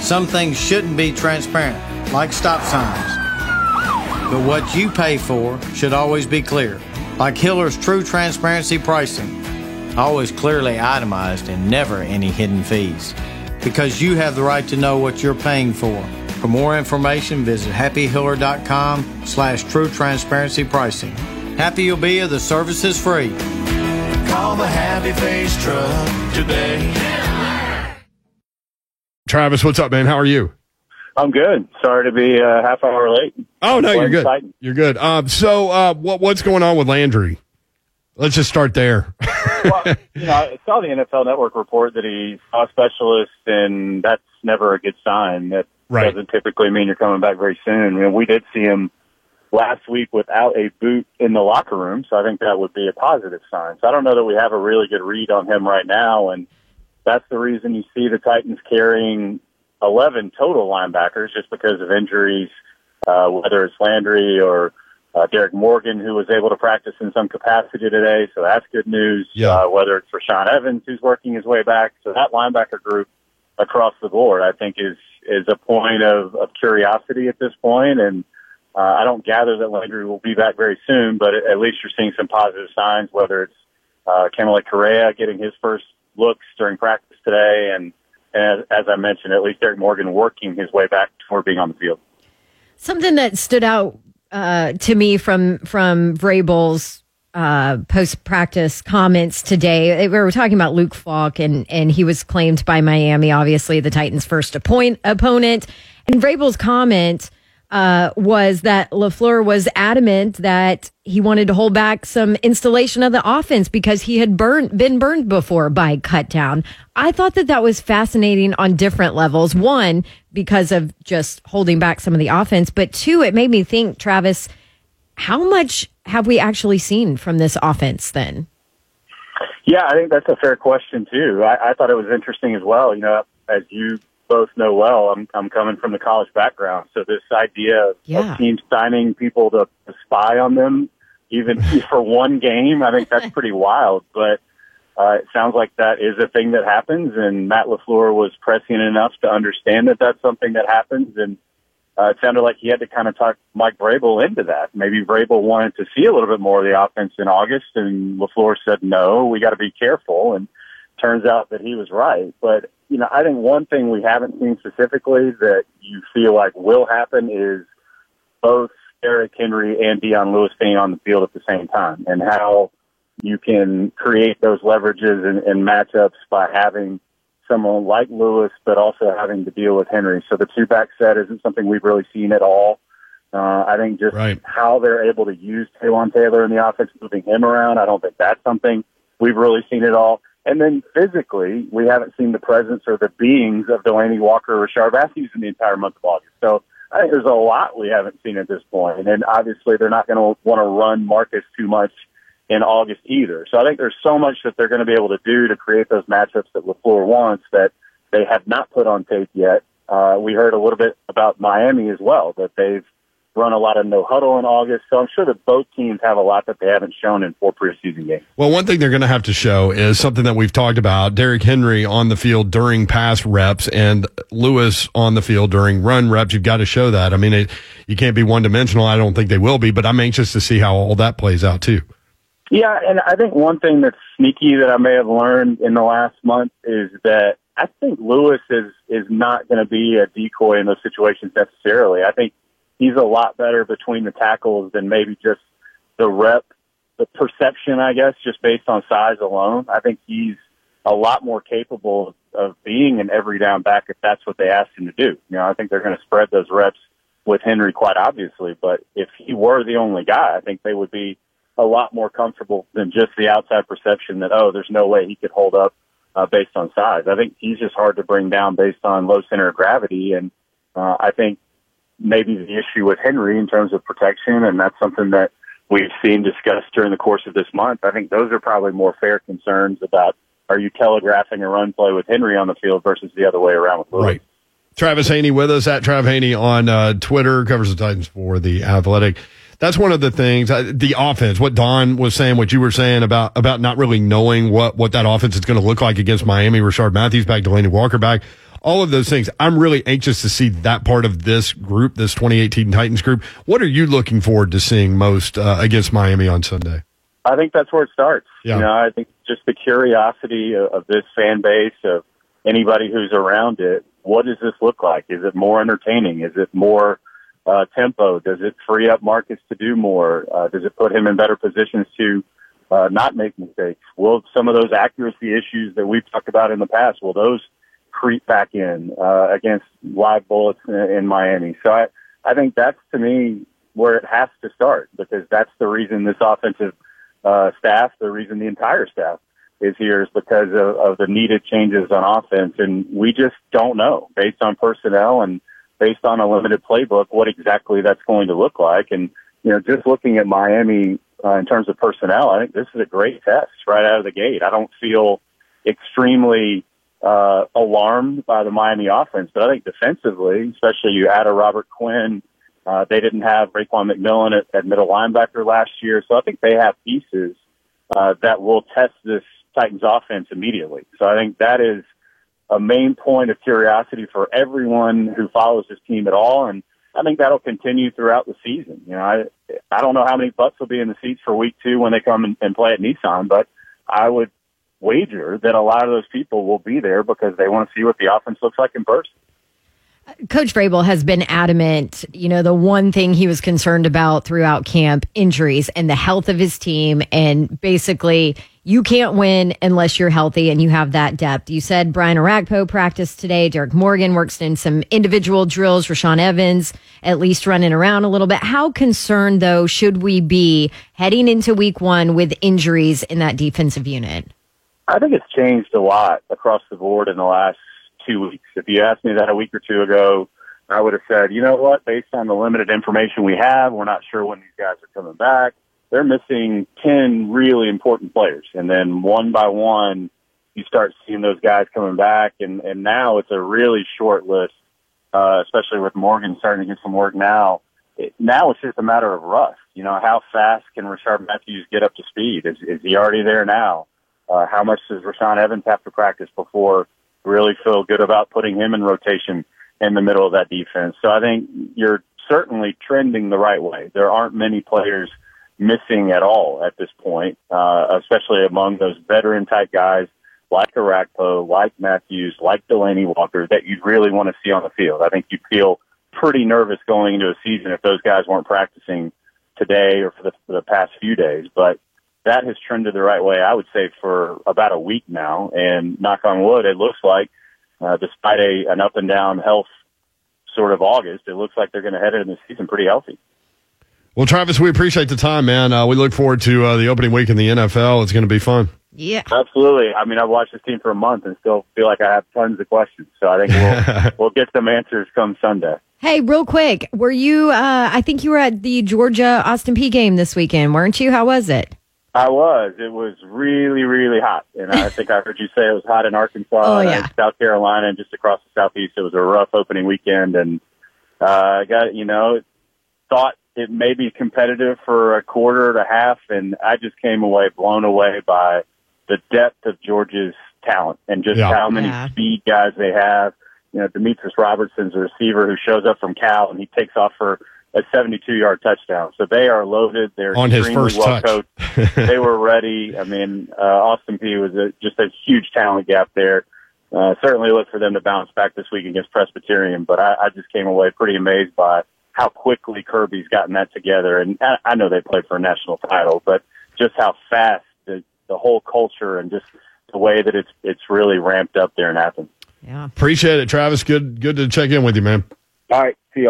Some things shouldn't be transparent, like stop signs. But what you pay for should always be clear, like Hiller's true transparency pricing. Always clearly itemized and never any hidden fees. Because you have the right to know what you're paying for. For more information, visit happyhiller.com/true transparency pricing. Happy you'll be if the service is free. Call the Happy Face Truck today. Travis, what's up, man? How are you? I'm good. Sorry to be a half hour late. Oh, no, you're good. You're good. So what's going on with Landry? Let's just start there. Well, I saw the NFL Network report that he saw a specialist, and that's never a good sign. That doesn't typically mean you're coming back very soon. I mean, we did see him last week without a boot in the locker room, so I think that would be a positive sign. So I don't know that we have a really good read on him right now, and that's the reason you see the Titans carrying 11 total linebackers just because of injuries, whether it's Landry or Derek Morgan, who was able to practice in some capacity today, so that's good news. Yeah. Whether it's Rashaan Evans, who's working his way back. So that linebacker group across the board, I think, is a point of curiosity at this point. And I don't gather that Landry will be back very soon, but at least you're seeing some positive signs, whether it's Kamalei Correa getting his first looks during practice today, and as I mentioned, at least Derek Morgan working his way back toward being on the field. Something that stood out to me from Vrabel's post-practice comments today. We were talking about Luke Falk, and he was claimed by Miami, obviously the Titans' first opponent. And Vrabel's comment was that LaFleur was adamant that he wanted to hold back some installation of the offense because he had been burned before by Cutdown. I thought that was fascinating on different levels. One, because of just holding back some of the offense, but two, it made me think, Travis, how much have we actually seen from this offense then? Yeah, I think that's a fair question too. I thought it was interesting as well. As you both know well, I'm coming from the college background, so this idea of teams signing people to spy on them, even for one game, I think that's pretty wild. But it sounds like that is a thing that happens, and Matt LaFleur was prescient enough to understand that that's something that happens, and it sounded like he had to kind of talk Mike Vrabel into that. Maybe Vrabel wanted to see a little bit more of the offense in August, and LaFleur said, no, we got to be careful, and turns out that he was right. But, I think one thing we haven't seen specifically that you feel like will happen is both Derrick Henry and Dion Lewis being on the field at the same time, and how you can create those leverages and matchups by having someone like Lewis, but also having to deal with Henry. So the two-back set isn't something we've really seen at all. I think just how they're able to use Taywan Taylor in the offense, moving him around, I don't think that's something we've really seen at all. And then physically, we haven't seen the presence or the beings of Delanie Walker or Rashard Matthews in the entire month of August. So I think there's a lot we haven't seen at this point. And then obviously they're not going to want to run Marcus too much in August either. So I think there's so much that they're going to be able to do to create those matchups that LaFleur wants that they have not put on tape yet. We heard a little bit about Miami as well, that they've run a lot of no huddle in August. So I'm sure that both teams have a lot that they haven't shown in 4 preseason games. Well, one thing they're going to have to show is something that we've talked about, Derrick Henry on the field during pass reps and Lewis on the field during run reps. You've got to show that. I mean, you can't be one-dimensional. I don't think they will be, but I'm anxious to see how all that plays out too. Yeah, and I think one thing that's sneaky that I may have learned in the last month is that I think Lewis is not going to be a decoy in those situations necessarily. I think he's a lot better between the tackles than maybe just the perception, I guess, just based on size alone. I think he's a lot more capable of being an every down back if that's what they asked him to do. I think they're going to spread those reps with Henry quite obviously, but if he were the only guy, I think they would be a lot more comfortable than just the outside perception that, there's no way he could hold up based on size. I think he's just hard to bring down based on low center of gravity, and I think maybe the issue with Henry in terms of protection, and that's something that we've seen discussed during the course of this month. I think those are probably more fair concerns about, are you telegraphing a run play with Henry on the field versus the other way around with Lewis. Right. Travis Haney with us at Trav Haney on Twitter, covers the Titans for The Athletic. That's one of the things, the offense, what Don was saying, what you were saying about not really knowing what that offense is going to look like against Miami. Rashard Matthews back, Delanie Walker back. all of those things. I'm really anxious to see that part of this group, this 2018 Titans group. What are you looking forward to seeing most against Miami on Sunday? I think that's where it starts. Yeah. You know, I think just the curiosity of this fan base, of anybody who's around it. What does this look like? Is it more entertaining? Is it more tempo? Does it free up Marcus to do more? Does it put him in better positions to not make mistakes? Will some of those accuracy issues that we've talked about in the past, will those creep back in against live bullets in Miami? So I think that's, to me, where it has to start, because that's the reason this offensive staff, the reason the entire staff is here, is because of the needed changes on offense. And we just don't know, based on personnel and based on a limited playbook, what exactly that's going to look like. And, you know, just looking at Miami in terms of personnel, I think this is a great test right out of the gate. I don't feel extremely alarmed by the Miami offense, but I think defensively, especially you add a Robert Quinn, they didn't have Raekwon McMillan at middle linebacker last year. So I think they have pieces that will test this Titans offense immediately. So I think that is a main point of curiosity for everyone who follows this team at all. And I think that'll continue throughout the season. You know, I don't know how many butts will be in the seats for week 2 when they come and play at Nissan, but I would wager that a lot of those people will be there because they want to see what the offense looks like in person. Coach Vrabel has been adamant, you know, the one thing he was concerned about throughout camp, injuries and the health of his team. And basically, you can't win unless you're healthy and you have that depth. You said Brian Orakpo practiced today. Derek Morgan works in some individual drills. Rashaan Evans at least running around a little bit. How concerned, though, should we be heading into week 1 with injuries in that defensive unit? I think it's changed a lot across the board in the last 2 weeks. If you asked me that a week or 2 ago, I would have said, you know what, based on the limited information we have, we're not sure when these guys are coming back. They're missing 10 really important players. And then one by one, you start seeing those guys coming back. And now it's a really short list, especially with Morgan starting to get some work now. Now it's just a matter of rust. You know, how fast can Rashard Matthews get up to speed? Is he already there now? How much does Rashaan Evans have to practice before really feel good about putting him in rotation in the middle of that defense? So I think you're certainly trending the right way. There aren't many players missing at all at this point, especially among those veteran-type guys like Orakpo, like Matthews, like Delaney Walker, that you'd really want to see on the field. I think you'd feel pretty nervous going into a season if those guys weren't practicing today or for the past few days. But that has trended the right way, I would say, for about a week now. And knock on wood, it looks like, despite an up-and-down health sort of August, it looks like they're going to head into the season pretty healthy. Well, Travis, we appreciate the time, man. We look forward to the opening week in the NFL. It's going to be fun. Yeah. Absolutely. I mean, I've watched this team for a month and still feel like I have tons of questions. So I think we'll get some answers come Sunday. Hey, real quick, were you, I think you were at the Georgia-Austin Peay game this weekend, weren't you? How was it? I was. It was really, really hot. And I think I heard you say it was hot in Arkansas, and South Carolina, and just across the Southeast. It was a rough opening weekend. And thought it may be competitive for a quarter to half, and I just came away blown away by the depth of Georgia's talent and just how many speed guys they have. You know, Demetrius Robertson's a receiver who shows up from Cal, and he takes off for a 72-yard touchdown. So they are loaded. They're on his extremely first well touch. coached. They were ready. I mean, Austin Peay was just a huge talent gap there. Certainly look for them to bounce back this week against Presbyterian, but I just came away pretty amazed by how quickly Kirby's gotten that together. And I know they played for a national title, but just how fast the whole culture and just the way that it's really ramped up there in Athens. Yeah. Appreciate it, Travis. Good to check in with you, man. All right. See you.